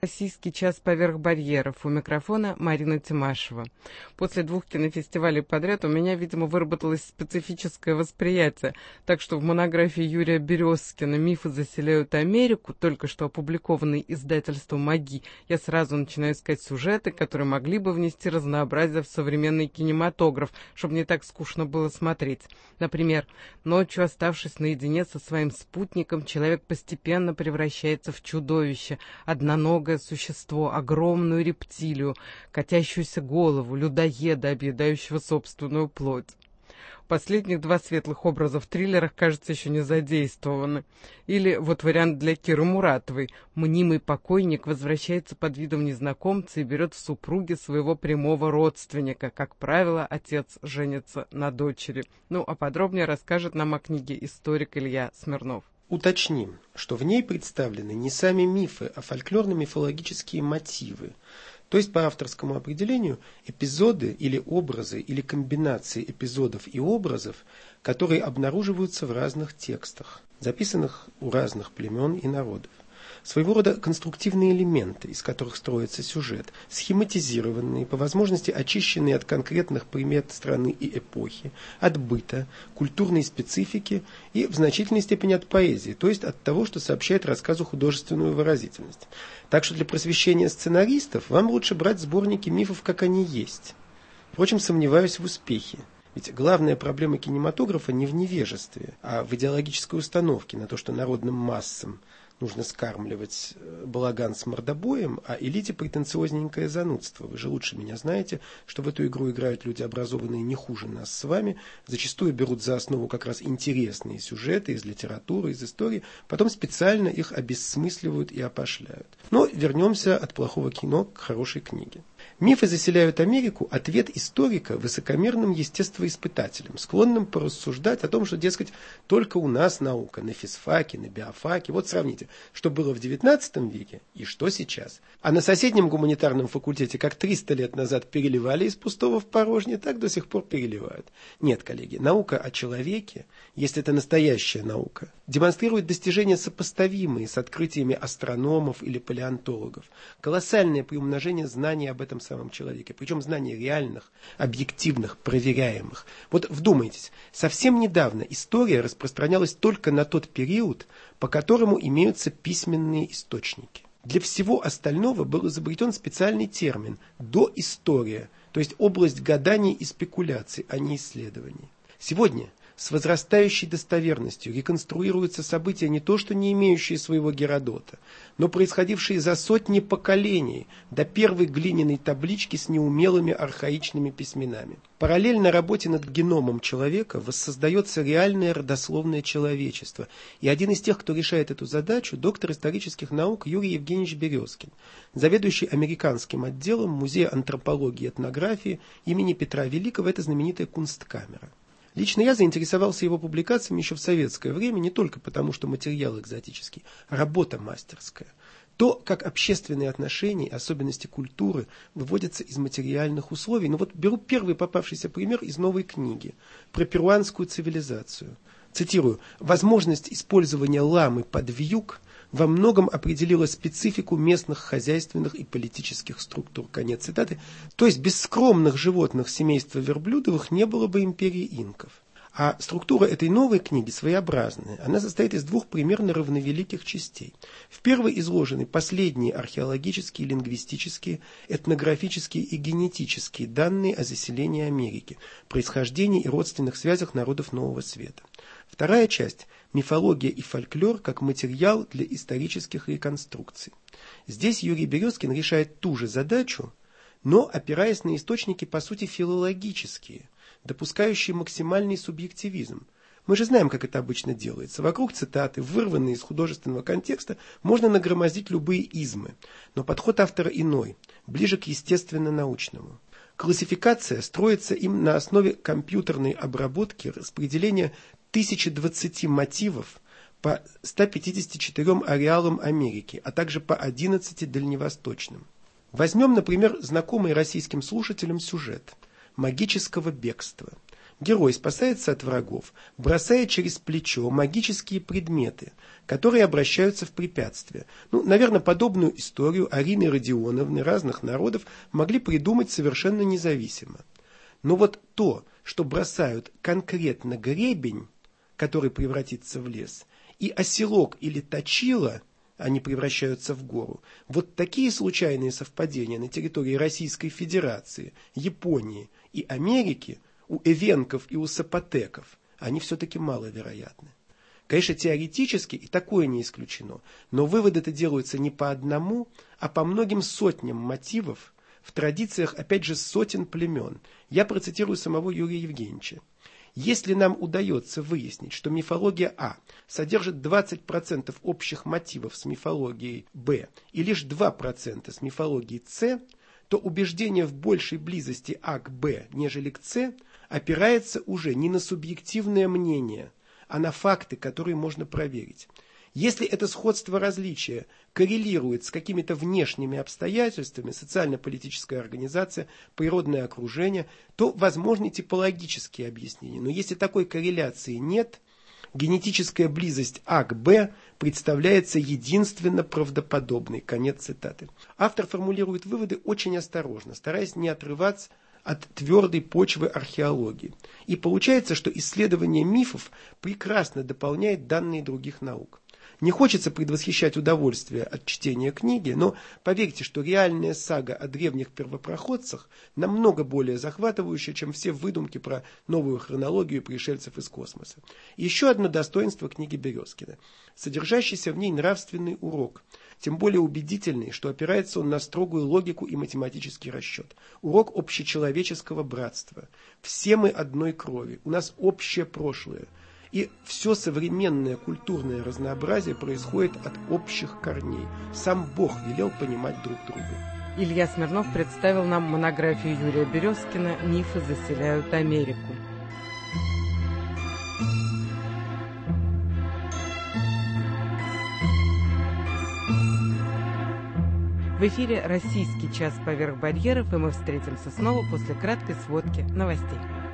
Российский час поверх барьеров. У микрофона Марина Тимашева. После 2 кинофестивалей подряд у меня, видимо, выработалось специфическое восприятие. Так что в монографии Юрия Березкина «Мифы заселяют Америку», только что опубликованной издательством «Маги», я сразу начинаю искать сюжеты, которые могли бы внести разнообразие в современный кинематограф, чтобы не так скучно было смотреть. Например, ночью, оставшись наедине со своим спутником, человек постепенно превращается в чудовище, одноногое существо, огромную рептилию, катящуюся голову, людоеда, объедающего собственную плоть. Последних 2 светлых образа в триллерах, кажется, еще не задействованы. Или вот вариант для Киры Муратовой. Мнимый покойник возвращается под видом незнакомца и берет в супруги своего прямого родственника. Как правило, отец женится на дочери. А подробнее расскажет нам о книге историк Илья Смирнов. Уточним, что в ней представлены не сами мифы, а фольклорно-мифологические мотивы. То есть, по авторскому определению, эпизоды или образы, или комбинации эпизодов и образов, которые обнаруживаются в разных текстах, записанных у разных племен и народов. Своего рода конструктивные элементы, из которых строится сюжет, схематизированные, по возможности очищенные от конкретных примет страны и эпохи, от быта, культурной специфики и в значительной степени от поэзии, то есть от того, что сообщает рассказу художественную выразительность. Так что для просвещения сценаристов вам лучше брать сборники мифов, как они есть. Впрочем, сомневаюсь в успехе. Ведь главная проблема кинематографа не в невежестве, а в идеологической установке на то, что народным массам нужно скармливать балаган с мордобоем, а элите претенциозненькое занудство. Вы же лучше меня знаете, что в эту игру играют люди, образованные не хуже нас с вами, зачастую берут за основу как раз интересные сюжеты из литературы, из истории, потом специально их обессмысливают и опошляют. Но вернемся от плохого кино к хорошей книге. «Мифы заселяют Америку» – ответ историка высокомерным естествоиспытателям, склонным порассуждать о том, что, дескать, только у нас наука, на физфаке, на биофаке. Вот сравните, что было в XIX веке и что сейчас. А на соседнем гуманитарном факультете, как 300 лет назад переливали из пустого в порожнее, так до сих пор переливают. Нет, коллеги, наука о человеке, если это настоящая наука, демонстрирует достижения, сопоставимые с открытиями астрономов или палеонтологов. Колоссальное приумножение знаний об этом самом человеке, причем знаний реальных, объективных, проверяемых. Вот вдумайтесь, совсем недавно история распространялась только на тот период, по которому имеются письменные источники. Для всего остального был изобретен специальный термин «доистория», то есть область гаданий и спекуляций, а не исследований. Сегодня с возрастающей достоверностью реконструируются события не то что не имеющие своего Геродота, но происходившие за сотни поколений до первой глиняной таблички с неумелыми архаичными письменами. Параллельно работе над геномом человека воссоздается реальное родословное человечество. И один из тех, кто решает эту задачу, доктор исторических наук Юрий Евгеньевич Березкин, заведующий американским отделом Музея антропологии и этнографии имени Петра Великого, это знаменитая Кунсткамера. Лично я заинтересовался его публикациями еще в советское время, не только потому, что материал экзотический, а работа мастерская. То, как общественные отношения, особенности культуры выводятся из материальных условий. Вот беру первый попавшийся пример из новой книги про перуанскую цивилизацию. Цитирую: «Возможность использования ламы под вьюг во многом определила специфику местных хозяйственных и политических структур». Конец цитаты. То есть без скромных животных семейства верблюдовых не было бы империи инков. А структура этой новой книги своеобразная. Она состоит из 2 примерно равновеликих частей. В первой изложены последние археологические, лингвистические, этнографические и генетические данные о заселении Америки, происхождении и родственных связях народов Нового Света. Вторая часть – мифология и фольклор как материал для исторических реконструкций. Здесь Юрий Березкин решает ту же задачу, но опираясь на источники по сути филологические, допускающие максимальный субъективизм. Мы же знаем, как это обычно делается. Вокруг цитаты, вырванные из художественного контекста, можно нагромоздить любые измы. Но подход автора иной, ближе к естественно-научному. Классификация строится им на основе компьютерной обработки распределения 1020 мотивов по 154 ареалам Америки, а также по 11 дальневосточным. Возьмем, например, знакомый российским слушателям сюжет магического бегства. Герой спасается от врагов, бросая через плечо магические предметы, которые обращаются в препятствия. Наверное, подобную историю Арины Родионовны разных народов могли придумать совершенно независимо. Но вот то, что бросают конкретно гребень, который превратится в лес, и оселок или точило, они превращаются в гору. Вот такие случайные совпадения на территории Российской Федерации, Японии и Америки у эвенков и у сапотеков, они все-таки маловероятны. Конечно, теоретически и такое не исключено, но выводы-то делаются не по одному, а по многим сотням мотивов, в традициях, опять же, сотен племен. Я процитирую самого Юрия Евгеньевича. Если нам удается выяснить, что мифология А содержит 20% общих мотивов с мифологией Б и лишь 2% с мифологией С, то убеждение в большей близости А к Б, нежели к С, опирается уже не на субъективное мнение, а на факты, которые можно проверить. Если это сходство-различие коррелирует с какими-то внешними обстоятельствами, социально-политическая организация, природное окружение, то возможны типологические объяснения. Но если такой корреляции нет, генетическая близость А к Б представляется единственно правдоподобной. Конец цитаты. Автор формулирует выводы очень осторожно, стараясь не отрываться от твердой почвы археологии. И получается, что исследование мифов прекрасно дополняет данные других наук. Не хочется предвосхищать удовольствие от чтения книги, но поверьте, что реальная сага о древних первопроходцах намного более захватывающая, чем все выдумки про новую хронологию пришельцев из космоса. И еще одно достоинство книги Березкина. Содержащийся в ней нравственный урок. Тем более убедительный, что опирается он на строгую логику и математический расчет. Урок общечеловеческого братства. Все мы одной крови, у нас общее прошлое. И все современное культурное разнообразие происходит от общих корней. Сам Бог велел понимать друг друга. Илья Смирнов представил нам монографию Юрия Березкина «Мифы заселяют Америку». В эфире «Российский час поверх барьеров», и мы встретимся снова после краткой сводки новостей.